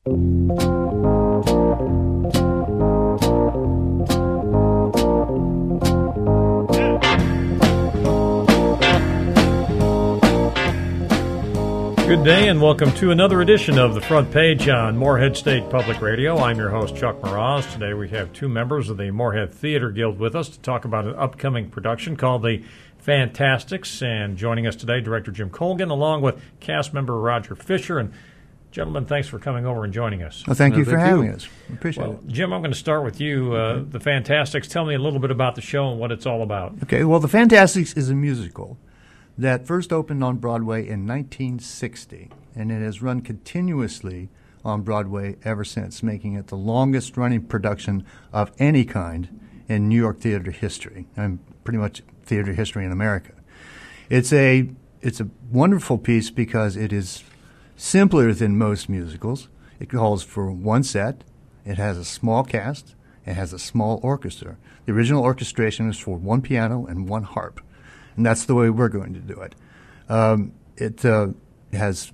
Good day and welcome to another edition of The Front Page on Morehead State Public Radio. I'm your host, Chuck Mraz. Today we have two members of the Morehead Theater Guild with us to talk about an upcoming production called The Fantasticks. And joining us today, Director Jim Colgan, along with cast member Roger Fisher. And gentlemen, thanks for coming over and joining us. Well, thank you for having us. Appreciate it. Jim, I'm going to start with you. The Fantasticks, tell me a little bit about the show and what it's all about. Okay, well, The Fantasticks is a musical that first opened on Broadway in 1960, and it has run continuously on Broadway ever since, making it the longest-running production of any kind in New York theater history, and pretty much theater history in America. It's a wonderful piece because it is simpler than most musicals. It calls for one set. It has a small cast. It has a small orchestra. The original orchestration is for one piano and one harp. And that's the way we're going to do it. It has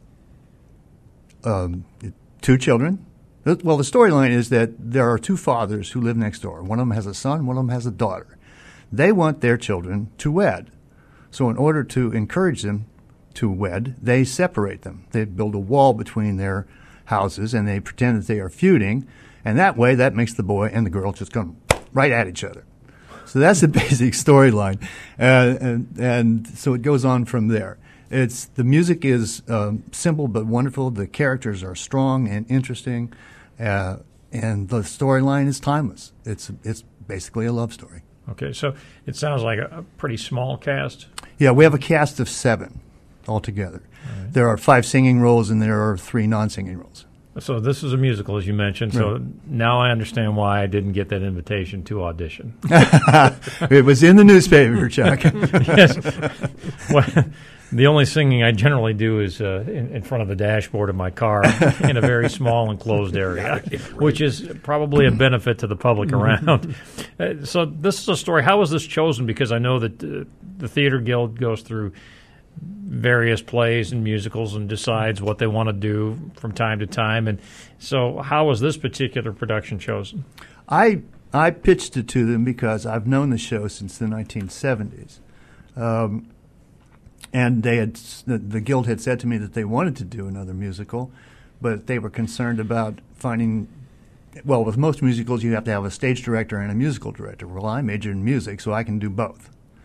two children. Well, the storyline is that there are two fathers who live next door. One of them has a son, one of them has a daughter. They want their children to wed. So in order to encourage them to wed, they separate them. They build a wall between their houses, and they pretend that they are feuding. And that way, that makes the boy and the girl just come right at each other. So that's the basic storyline, and so it goes on from there. The music is simple but wonderful. The characters are strong and interesting, and the storyline is timeless. It's basically a love story. Okay, so it sounds like a pretty small cast. Yeah, we have a cast of 7 altogether. All right. There are 5 singing roles and there are 3 non-singing roles. So this is a musical, as you mentioned, so right. Now I understand why I didn't get that invitation to audition. It was in the newspaper, Chuck. Yes. Well, the only singing I generally do is in front of the dashboard of my car in a very small enclosed area, which is probably a benefit to the public around. So this is a story. How was this chosen? Because I know that the Theater Guild goes through various plays and musicals and decides what they want to do from time to time. And so how was this particular production chosen? I pitched it to them because I've known the show since the 1970s. And the Guild had said to me that they wanted to do another musical, but they were concerned about finding, well, with most musicals you have to have a stage director and a musical director. Well, I majored in music, so I can do both.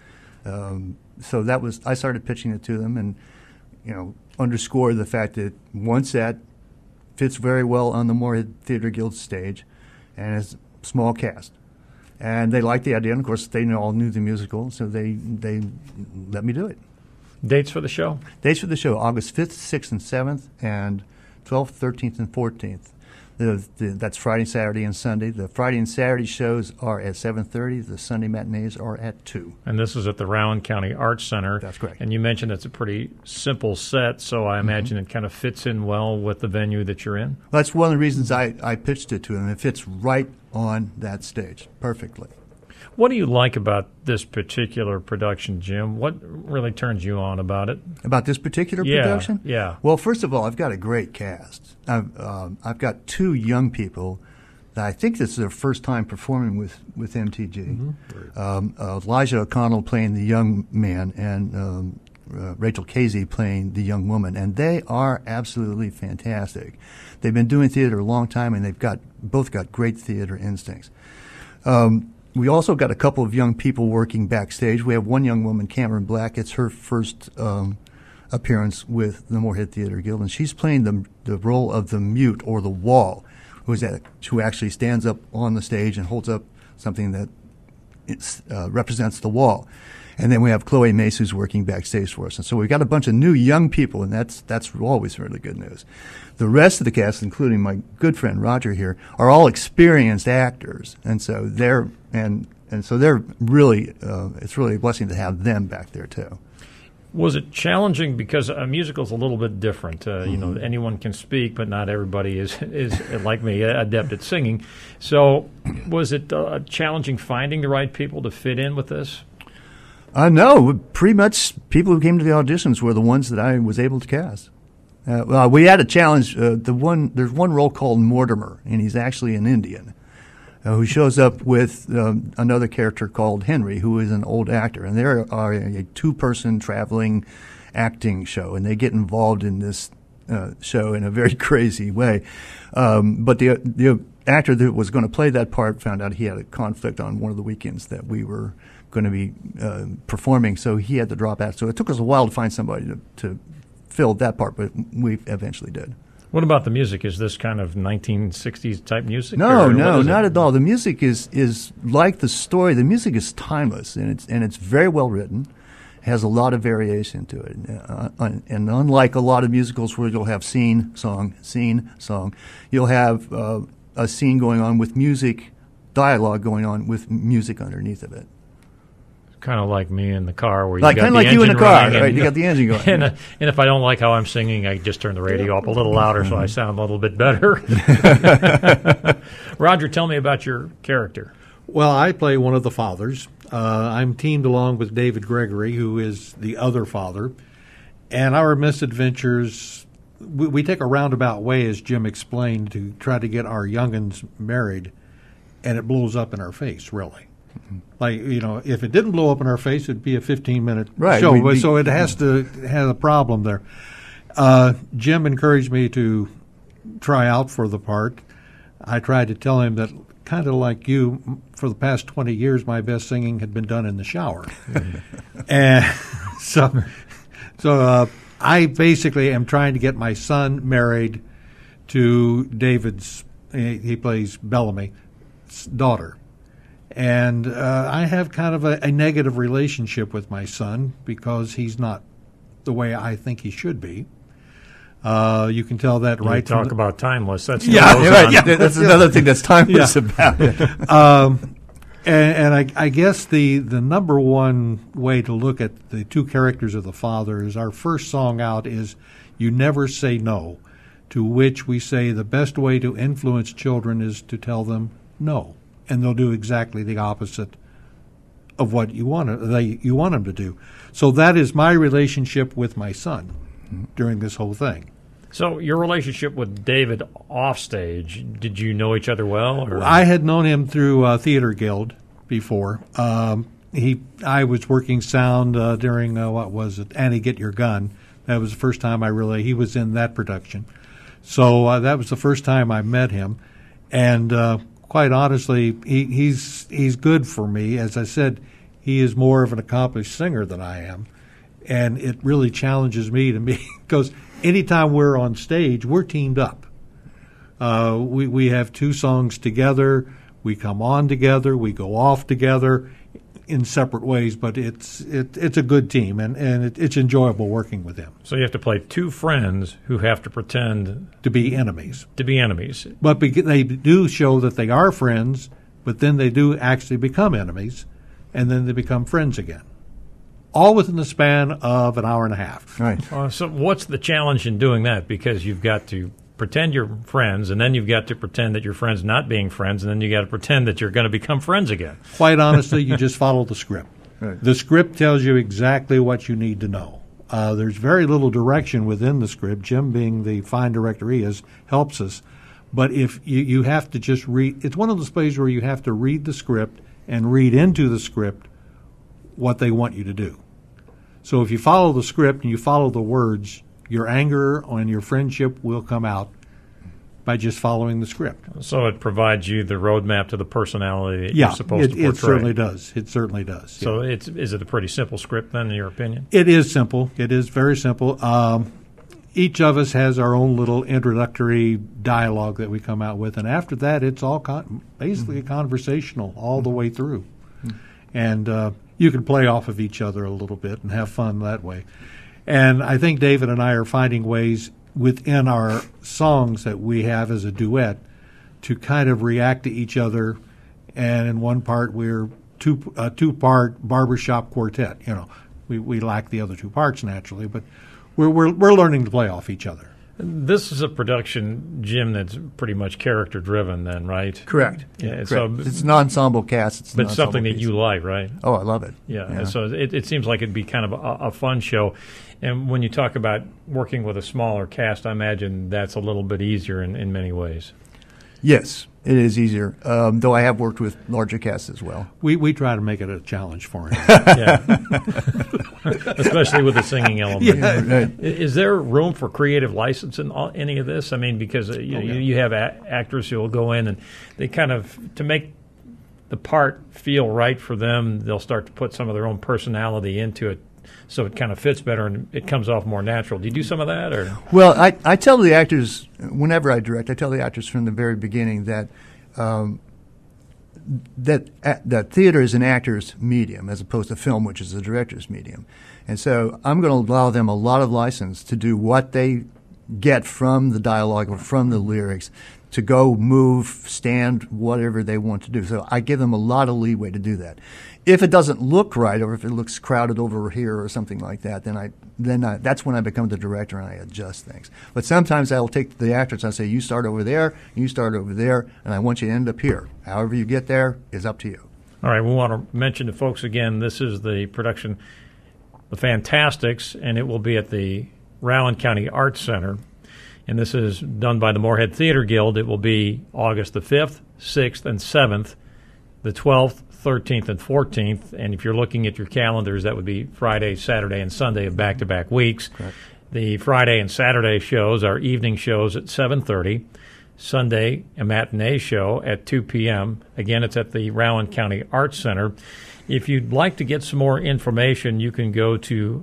So I started pitching it to them and, underscore the fact that one set fits very well on the Morehead Theater Guild stage and it's a small cast. And they liked the idea, and of course they all knew the musical, so they let me do it. Dates for the show? Dates for the show, August 5th, 6th, and 7th, and 12th, 13th, and 14th. That's Friday, Saturday, and Sunday. The Friday and Saturday shows are at 7:30. The Sunday matinees are at 2. And this is at the Rowan County Arts Center. That's correct. And you mentioned it's a pretty simple set, so I imagine it kind of fits in well with the venue that you're in. Well, that's one of the reasons I pitched it to them. It fits right on that stage perfectly. What do you like about this particular production, Jim? What really turns you on about it? About this particular production? Yeah. Well, first of all, I've got a great cast. I've got 2 young people that I think this is their first time performing with MTG. Elijah O'Connell playing the young man and Rachel Casey playing the young woman, and they are absolutely fantastic. They've been doing theater a long time, and they've both got great theater instincts. We also got a couple of young people working backstage. We have one young woman, Cameron Black. It's her first appearance with the Morehead Theater Guild, and she's playing the role of the mute or the wall, who actually stands up on the stage and holds up something that represents the wall. And then we have Chloe Mace, who's working backstage for us. And so we've got a bunch of new young people, and that's always really good news. The rest of the cast, including my good friend Roger here, are all experienced actors, and so they're really it's really a blessing to have them back there too. Was it challenging because a musical's a little bit different? Anyone can speak, but not everybody is like me, adept at singing. So, was it challenging finding the right people to fit in with this? No, pretty much people who came to the auditions were the ones that I was able to cast. Well, we had a challenge. There's one role called Mortimer, and he's actually an Indian who shows up with another character called Henry, who is an old actor. And they are a two-person traveling acting show, and they get involved in this show in a very crazy way. But the actor that was going to play that part found out he had a conflict on one of the weekends that we were going to be performing, so he had to drop out. So it took us a while to find somebody to fill that part, but we eventually did. What about the music? Is this kind of 1960s type music? No, not at all. The music is like the story. The music is timeless, and it's very well written. Has a lot of variation to it, and unlike a lot of musicals where you'll have scene, song, you'll have a scene going on with music, dialogue going on with music underneath of it. Kind of like me in the car, where you like got kind the of like engine you in the car, running, right? You got the engine going, and if I don't like how I'm singing, I just turn the radio up a little louder so I sound a little bit better. Roger, tell me about your character. Well, I play one of the fathers. I'm teamed along with David Gregory, who is the other father, and our misadventures. We take a roundabout way, as Jim explained, to try to get our young'uns married, and it blows up in our face, really. Like, if it didn't blow up in our face, it'd be a 15-minute show. So it has to have a problem there. Jim encouraged me to try out for the part. I tried to tell him that, kind of like you, for the past 20 years, my best singing had been done in the shower. And so I basically am trying to get my son married to David's, he plays Bellamy's daughter. And I have kind of a negative relationship with my son because he's not the way I think he should be. You can tell that right. You talk about timeless. That's that's another thing that's timeless about it. And I guess the number one way to look at the two characters of the father is our first song out is "You Never Say No," to which we say the best way to influence children is to tell them no. And they'll do exactly the opposite of what you want them to do. So that is my relationship with my son during this whole thing. So your relationship with David off stage, did you know each other well? Or? I had known him through Theater Guild before. I was working sound during, Annie Get Your Gun. That was the first time he was in that production. So that was the first time I met him. And quite honestly, he's good for me. As I said, he is more of an accomplished singer than I am, and it really challenges me because anytime we're on stage, we're teamed up. We have two songs together. We come on together. We go off together in separate ways, but it's a good team, and it's enjoyable working with him. So you have to play two friends who have to pretend to be enemies. But they do show that they are friends, but then they do actually become enemies, and then they become friends again. All within the span of an hour and a half. Right. So what's the challenge in doing that? Because you've got to pretend you're friends, and then you've got to pretend that your friends not being friends, and then you got to pretend that you're going to become friends again. Quite honestly, you just follow the script. Right. The script tells you exactly what you need to know. There's very little direction within the script. Jim, being the fine director he is, helps us. But if you have to just read, it's one of those plays where you have to read the script and read into the script what they want you to do. So if you follow the script and you follow the words, your anger and your friendship will come out by just following the script. So it provides you the roadmap to the personality that you're supposed to portray. It certainly does. It certainly does. So is it a pretty simple script then, in your opinion? It is simple. It is very simple. Each of us has our own little introductory dialogue that we come out with, and after that it's all basically conversational all the way through. And you can play off of each other a little bit and have fun that way. And I think David and I are finding ways within our songs that we have as a duet to kind of react to each other. And in one part, we're a two-part barbershop quartet. We lack the other two parts naturally, but we're learning to play off each other. This is a production, Jim, that's pretty much character-driven then, right? Correct. Yeah, Correct. so it's an ensemble cast. It's an but something ensemble that piece. you like, right? Oh, I love it. Yeah. So it seems like it'd be kind of a fun show. And when you talk about working with a smaller cast, I imagine that's a little bit easier in many ways. Yes, it is easier, though I have worked with larger casts as well. We try to make it a challenge for him. Yeah. Especially with the singing element. Yeah. Right. Is there room for creative license in any of this? I mean, because you have actors who will go in and they kind of, to make the part feel right for them, they'll start to put some of their own personality into it so it kind of fits better and it comes off more natural. Do you do some of that? Or? Well, I tell the actors, whenever I direct, I tell the actors from the very beginning that that theater is an actor's medium as opposed to film, which is a director's medium. And so I'm going to allow them a lot of license to do what they get from the dialogue or from the lyrics, to go, move, stand, whatever they want to do. So I give them a lot of leeway to do that. If it doesn't look right, or if it looks crowded over here or something like that, then that's when I become the director and I adjust things. But sometimes I'll take the actors and I say, you start over there, you start over there, and I want you to end up here. However you get there is up to you. All right, we want to mention to folks again, this is the production, The Fantastics, and it will be at the Rowan County Arts Center. And this is done by the Moorhead Theater Guild. It will be August the 5th, 6th, and 7th, the 12th, 13th, and 14th. And if you're looking at your calendars, that would be Friday, Saturday, and Sunday of back-to-back weeks. Correct. The Friday and Saturday shows are evening shows at 7:30. Sunday, a matinee show at 2 p.m. Again, it's at the Rowan County Arts Center. If you'd like to get some more information, you can go to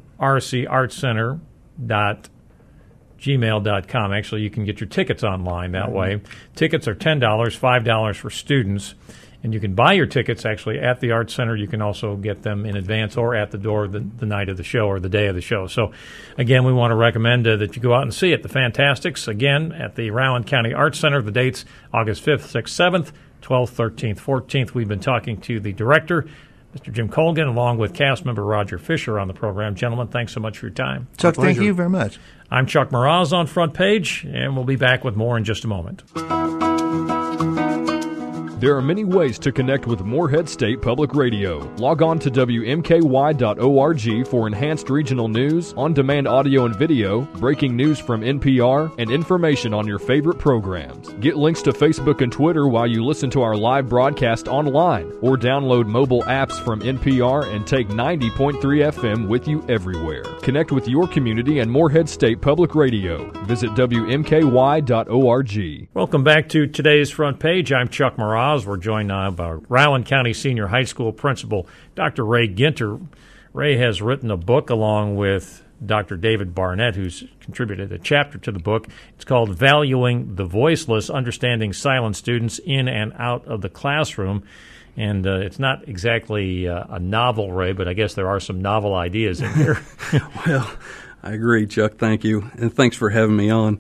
rcartscenter.gmail.com. Actually, you can get your tickets online that way. Tickets are $10, $5 for students. And you can buy your tickets actually at the Arts Center. You can also get them in advance or at the door the night of the show or the day of the show. So, again, we want to recommend that you go out and see it. The Fantastics, again, at the Rowan County Arts Center. The dates, August 5th, 6th, 7th, 12th, 13th, 14th. We've been talking to the director, Mr. Jim Colgan, along with cast member Roger Fisher on the program. Gentlemen, thanks so much for your time. Chuck, thank you very much. I'm Chuck Mraz on Front Page, and we'll be back with more in just a moment. There are many ways to connect with Moorhead State Public Radio. Log on to WMKY.org for enhanced regional news, on-demand audio and video, breaking news from NPR, and information on your favorite programs. Get links to Facebook and Twitter while you listen to our live broadcast online, or download mobile apps from NPR and take 90.3 FM with you everywhere. Connect with your community and Moorhead State Public Radio. Visit WMKY.org. Welcome back to today's Front Page. I'm Chuck Mraz. We're joined now by Rowan County Senior High School Principal Dr. Ray Ginter. Ray has written a book along with Dr. David Barnett, who's contributed a chapter to the book. It's called Valuing the Voiceless, Understanding Silent Students in and Out of the Classroom. And it's not exactly a novel, Ray, but I guess there are some novel ideas in here. Well, I agree, Chuck. Thank you. And thanks for having me on.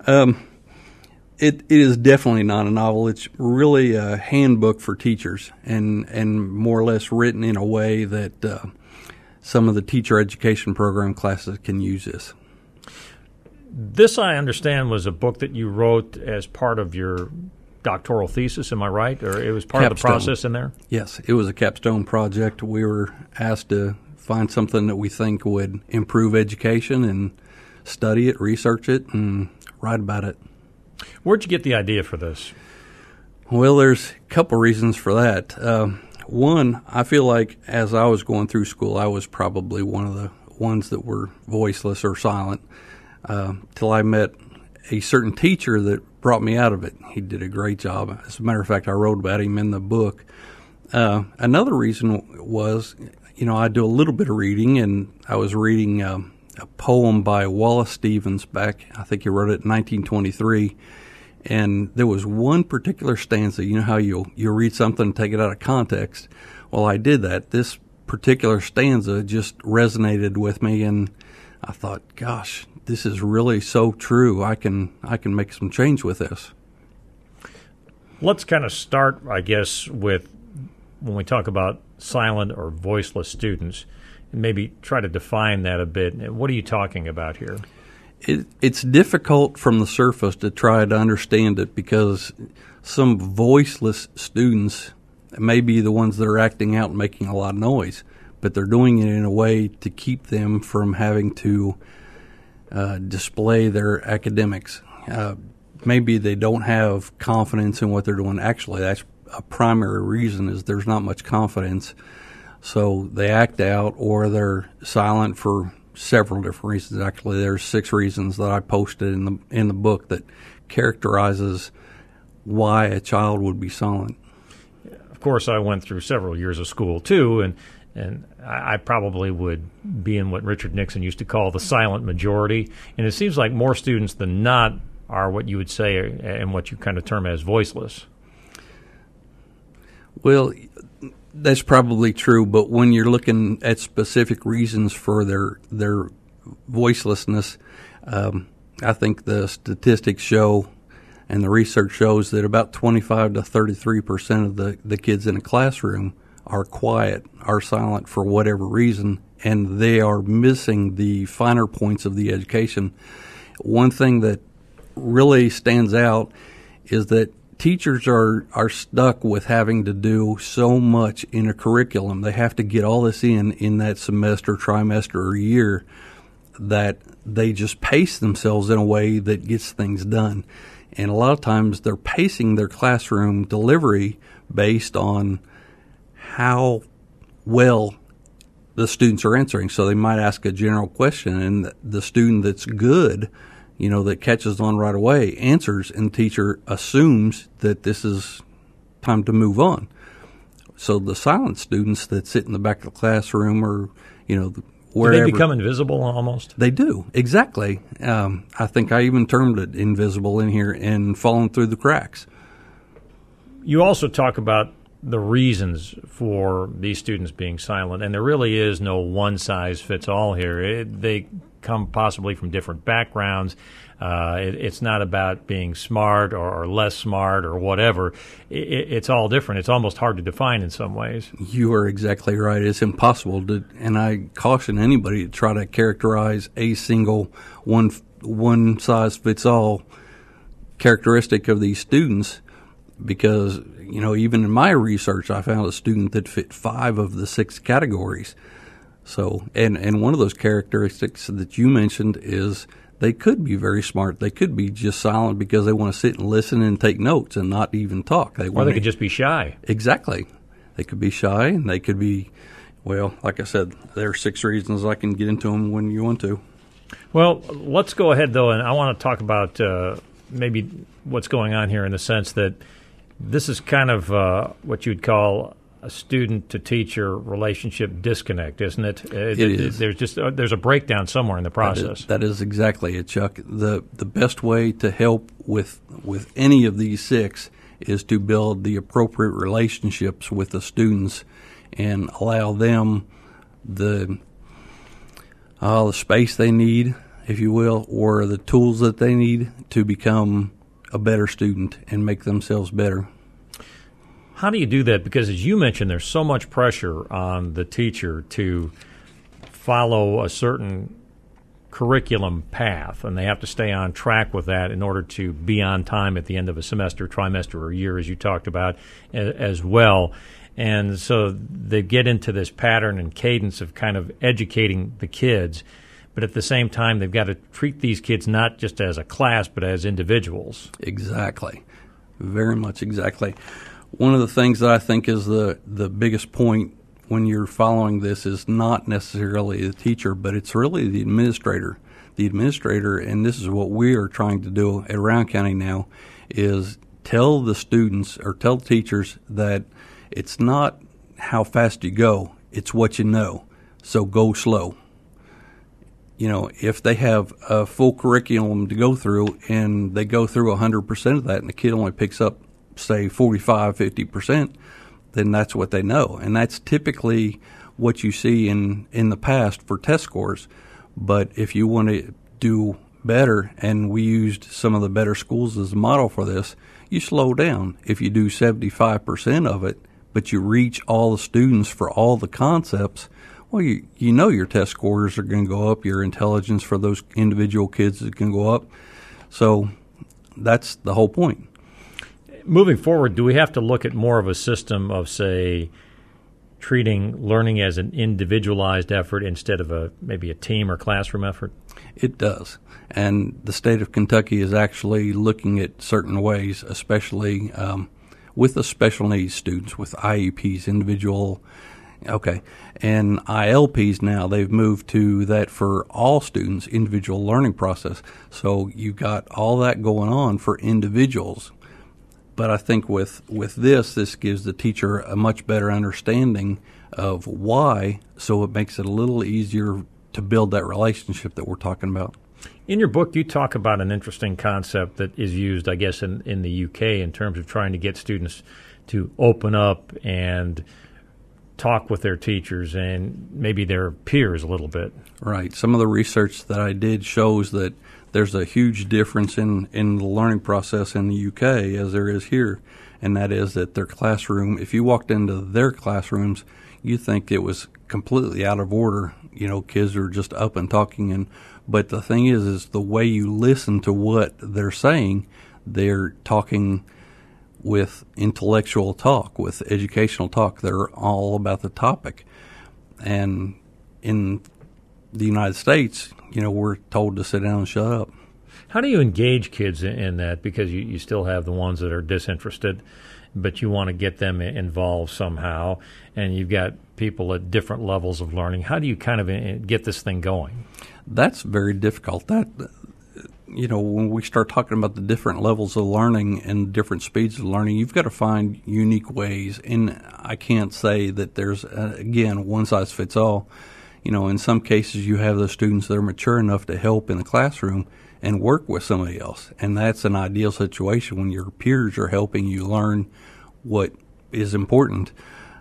It is definitely not a novel. It's really a handbook for teachers and more or less written in a way that some of the teacher education program classes can use this. This, I understand, was a book that you wrote as part of your doctoral thesis, am I right? Or it was part of the process in there? Yes, it was a capstone project. We were asked to find something that we think would improve education and study it, research it, and write about it. Where'd you get the idea for this? Well, there's a couple reasons for that. One, I feel like as I was going through school, I was probably one of the ones that were voiceless or silent till I met a certain teacher that brought me out of it. He did a great job. As a matter of fact, I wrote about him in the book. Another reason was, I do a little bit of reading, and I was reading a poem by Wallace Stevens back, I think he wrote it in 1923, and there was one particular stanza. You know how you'll read something and take it out of context? Well, I did that. This particular stanza just resonated with me, and I thought, gosh, this is really so true. I can make some change with this. Let's kind of start, I guess, with when we talk about silent or voiceless students, and maybe try to define that a bit. What are you talking about here? It's difficult from the surface to try to understand it because some voiceless students may be the ones that are acting out and making a lot of noise, but they're doing it in a way to keep them from having to display their academics. Maybe they don't have confidence in what they're doing. Actually, that's a primary reason, is there's not much confidence. So they act out or they're silent for several different reasons. Actually, there's 6 reasons that I posted in the book that characterizes why a child would be silent. Of course, I went through several years of school too, and I probably would be in what Richard Nixon used to call the silent majority. And it seems like more students than not are what you would say and what you kind of term as voiceless. Well, that's probably true, but when you're looking at specific reasons for their voicelessness, I think the statistics show and the research shows that about 25 to 33% of the kids in a classroom are quiet, are silent for whatever reason, and they are missing the finer points of the education. One thing that really stands out is that teachers are stuck with having to do so much in a curriculum. They have to get all this in that semester, trimester, or year, that they just pace themselves in a way that gets things done. And a lot of times they're pacing their classroom delivery based on how well the students are answering. So they might ask a general question, and the student that's good, that catches on right away, answers, and the teacher assumes that this is time to move on. So the silent students that sit in the back of the classroom or, wherever. Do they become invisible almost? They do, exactly. I think I even termed it invisible in here and falling through the cracks. You also talk about the reasons for these students being silent, and there really is no one-size-fits-all here. They come possibly from different backgrounds. It's not about being smart or less smart or whatever. It's all different. It's almost hard to define in some ways. You are exactly right. It's impossible to, and I caution anybody to try to characterize a single one-size-fits-all characteristic of these students, because even in my research, I found a student that fit 5 of the 6 categories. So, and one of those characteristics that you mentioned is they could be very smart. They could be just silent because they want to sit and listen and take notes and not even talk. Or they could just be shy. Exactly. They could be shy, and they could be, well, like I said, there are 6 reasons. I can get into them when you want to. Well, let's go ahead, though, and I want to talk about maybe what's going on here in the sense that this is kind of what you'd call a student-to-teacher relationship disconnect, isn't it? It is. There's a breakdown somewhere in the process. That is exactly it, Chuck. The best way to help with any of these 6 is to build the appropriate relationships with the students and allow them the space they need, if you will, or the tools that they need to become a better student and make themselves better. How do you do that? Because as you mentioned, there's so much pressure on the teacher to follow a certain curriculum path, and they have to stay on track with that in order to be on time at the end of a semester, trimester, or year, as you talked about, as well. And so they get into this pattern and cadence of kind of educating the kids, but at the same time, they've got to treat these kids not just as a class, but as individuals. Exactly. Very much exactly. One of the things that I think is the biggest point when you're following this is not necessarily the teacher, but it's really the administrator. The administrator, and this is what we are trying to do at Rowan County now, is tell the students or tell teachers that it's not how fast you go, it's what you know. So go slow. If they have a full curriculum to go through and they go through 100% of that and the kid only picks up, say, 45, 50%, then that's what they know. And that's typically what you see in the past for test scores. But if you want to do better, and we used some of the better schools as a model for this, you slow down. If you do 75% of it, but you reach all the students for all the concepts, Well, you know your test scores are going to go up. Your intelligence for those individual kids is going to go up. So that's the whole point. Moving forward, do we have to look at more of a system of, say, treating learning as an individualized effort instead of maybe a team or classroom effort? It does. And the state of Kentucky is actually looking at certain ways, especially with the special needs students, with IEPs, and ILPs now, they've moved to that for all students, individual learning process. So you've got all that going on for individuals. But I think with this gives the teacher a much better understanding of why, so it makes it a little easier to build that relationship that we're talking about. In your book, you talk about an interesting concept that is used, I guess, in the UK in terms of trying to get students to open up and talk with their teachers and maybe their peers a little bit. Right. Some of the research that I did shows that there's a huge difference in the learning process in the UK as there is here, and that is that their classroom, if you walked into their classrooms, you think it was completely out of order. You know, kids are just up and talking, but the thing is the way you listen to what they're saying, they're talking with intellectual talk, with educational talk. They're all about the topic. And in the United States, you know, we're told to sit down and shut up. How do you engage kids in that? Because you still have the ones that are disinterested, but you want to get them involved somehow, and you've got people at different levels of learning. How do you kind of get this thing going? That's very difficult. You know, when we start talking about the different levels of learning and different speeds of learning, you've got to find unique ways. And I can't say that there's, again, one size fits all. You know, in some cases you have those students that are mature enough to help in the classroom and work with somebody else. And that's an ideal situation when your peers are helping you learn what is important.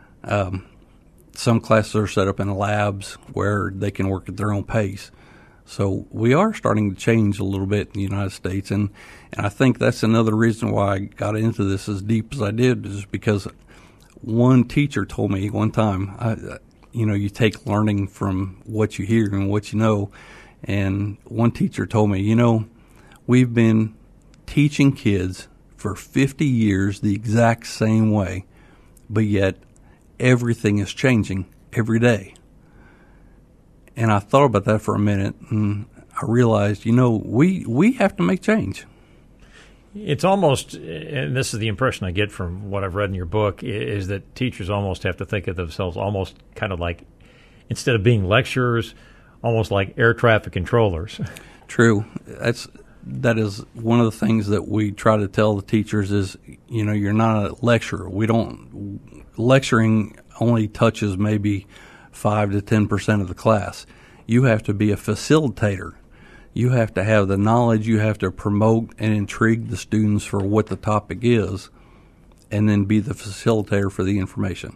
Some classes are set up in labs where they can work at their own pace. So we are starting to change a little bit in the United States, and I think that's another reason why I got into this as deep as I did, is because one teacher told me one time, you know, you take learning from what you hear and what you know, and one teacher told me, you know, we've been teaching kids for 50 years the exact same way, but yet everything is changing every day. And I thought about that for a minute, and I realized, you know, we have to make change. It's almost, and this is the impression I get from what I've read in your book, is that teachers almost have to think of themselves almost kind of like, instead of being lecturers, almost like air traffic controllers. True. That is one of the things that we try to tell the teachers is, you know, you're not a lecturer. Lecturing only touches maybe 5 to 10% of the class. You have to be a facilitator. You have to have the knowledge. You have to promote and intrigue the students for what the topic is, and then be the facilitator for the information.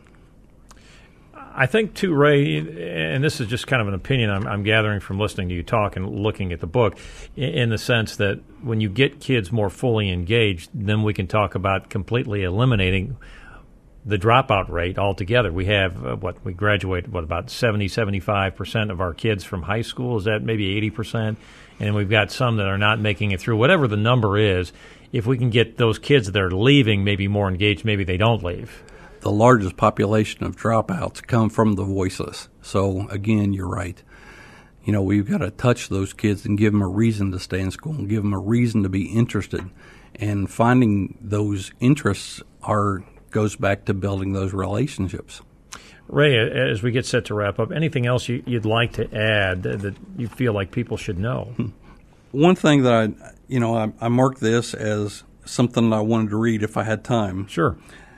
I think, too, Ray, and this is just kind of an opinion I'm gathering from listening to you talk and looking at the book, in the sense that when you get kids more fully engaged, then we can talk about completely eliminating the dropout rate altogether. We have, we graduate, about 75% of our kids from high school? Is that maybe 80%? And we've got some that are not making it through. Whatever the number is, if we can get those kids that are leaving maybe more engaged, maybe they don't leave. The largest population of dropouts come from the voiceless. So, again, you're right. You know, we've got to touch those kids and give them a reason to stay in school and give them a reason to be interested. And finding those interests goes back to building those relationships. Ray, as we get set to wrap up, anything else you'd like to add that you feel like people should know? One thing that I marked this as something that I wanted to read if I had time. Sure.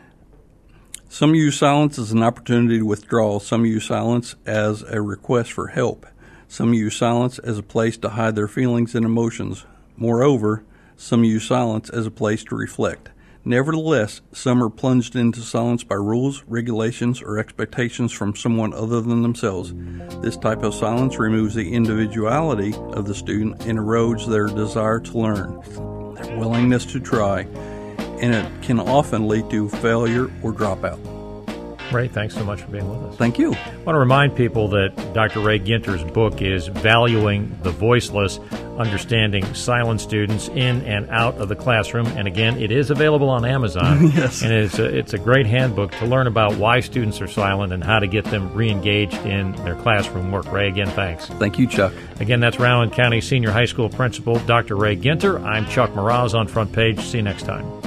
Some use silence as an opportunity to withdraw. Some use silence as a request for help. Some use silence as a place to hide their feelings and emotions. Moreover, some use silence as a place to reflect. Nevertheless, some are plunged into silence by rules, regulations, or expectations from someone other than themselves. This type of silence removes the individuality of the student and erodes their desire to learn, their willingness to try, and it can often lead to failure or dropout. Ray, thanks so much for being with us. Thank you. I want to remind people that Dr. Ray Ginter's book is Valuing the Voiceless, Understanding Silent Students in and Out of the Classroom. And again, it is available on Amazon. Yes. And it's a great handbook to learn about why students are silent and how to get them re-engaged in their classroom work. Ray, again, thanks. Thank you, Chuck. Again, that's Rowan County Senior High School Principal Dr. Ray Ginter. I'm Chuck Mraz on Front Page. See you next time.